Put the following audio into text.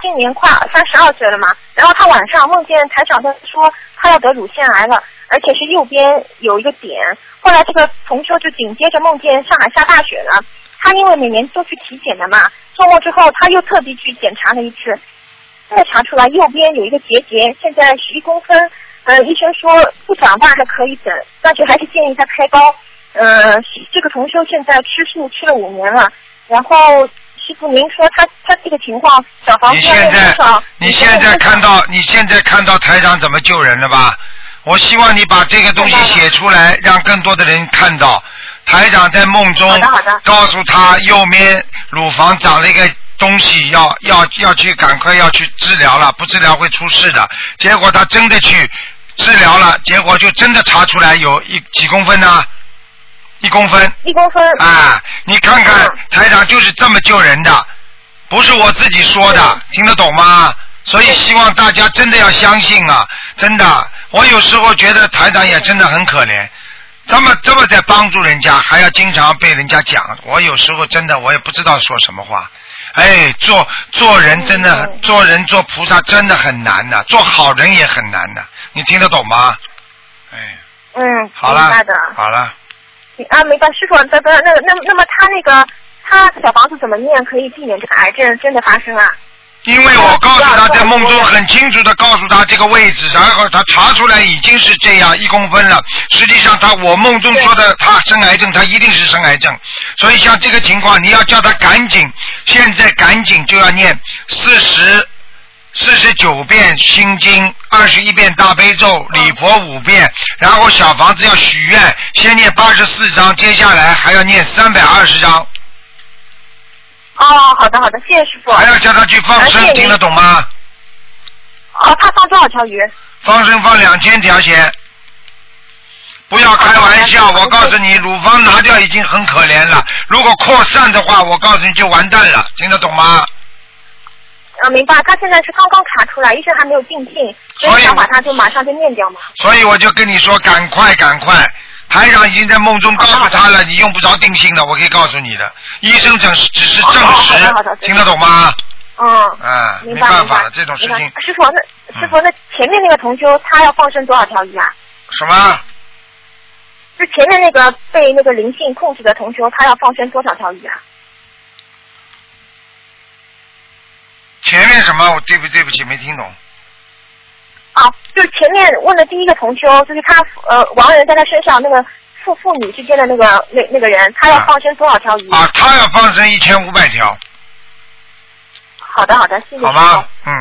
今年快32岁了嘛，然后他晚上梦见台长在说他要得乳腺癌了，而且是右边有一个点。后来这个同修就紧接着梦见上海下大雪了，他因为每年都去体检的嘛，做梦之后他又特地去检查了一次，再查出来右边有一个结节，现在11公分，医生说不长大还可以等，但是还是建议他开刀。这个同修现在吃素吃了5年了，然后师傅您说他这个情况，小房子你现在看到台长怎么救人了吧？我希望你把这个东西写出来，让更多的人看到。台长在梦中告诉他右面乳房长了一个东西，要去赶快要去治疗了，不治疗会出事的。结果他真的去治疗了，结果就真的查出来有几公分呢？1公分。1公分。啊，你看看台长就是这么救人的，不是我自己说的，听得懂吗？所以希望大家真的要相信啊，真的。我有时候觉得台长也真的很可怜，这么在帮助人家，还要经常被人家讲，我有时候真的我也不知道说什么话。哎，做人真的，做人做菩萨真的很难的，做好人也很难的，你听得懂吗？哎。好了， 明白的。 好了。 啊，没办法，师傅，那么他小房子怎么念可以避免这个癌症真的发生啊？ 因为我告诉他在梦中很清楚的告诉他这个位置，然后他查出来已经是这样1公分了。实际上我梦中说的他生癌症，他一定是生癌症。所以像这个情况，你要叫他赶紧，现在赶紧就要念49遍心经，21遍大悲咒，礼佛5遍，然后小房子要许愿，先念84章，接下来还要念320章。 好的，谢谢师傅。 还要叫他去放生，听得懂吗？ 他放多少条鱼？ 放生放2000条钱。不要开玩笑，我告诉你，乳房拿掉已经很可怜了，如果扩散的话，我告诉你就完蛋了，听得懂吗？ 明白。他现在是刚刚查出来，医生还没有定性，所以想把他就马上就念掉嘛。所以我就跟你说，赶快！台长已经在梦中告诉他了，你用不着定性的，我可以告诉你的。医生只是证实，听得懂吗？没办法了，这种事情。 师傅，那前面那个同修他要放生多少条鱼啊？ 什么？ 就前面那个被那个灵性控制的同修，他要放生多少条鱼啊？ 前面什么？我对不起，没听懂。 就是前面问的第一个同修，就是他亡人在他身上那个父女之间的那个人，他要放生多少条鱼？ 他要放生1500条。 好的，谢谢。 好吗？